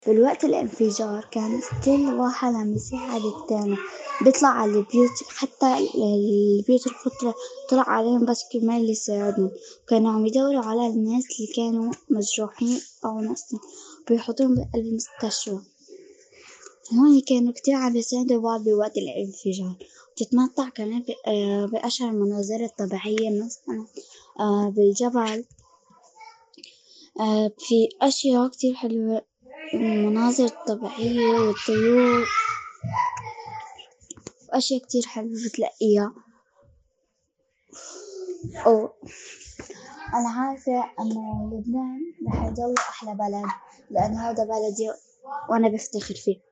بالوقت الانفجار كان كل واحد عم يساعد التاني، بيطلع على البيوت، حتى البيوت الخضرا طلع عليهم بس كرمال يساعدهم. كانوا عم يدوروا على الناس اللي كانوا مجروحين أو ناقصين، بيحطوهم بقلب المستشفى. هون كانوا كتير عم يساعدوا بعض بوقت الانفجار. تتمتع كمان بأشهر المناظر الطبيعية، مثلا بالجبل. في أشياء كتير حلوة، المناظر الطبيعية والطيور، وأشياء كتير حلوة بتلاقيها. أو أنا عارفة إنه لبنان رح يضل أحلى بلد، لأن هذا بلدي وأنا بفتخر فيه.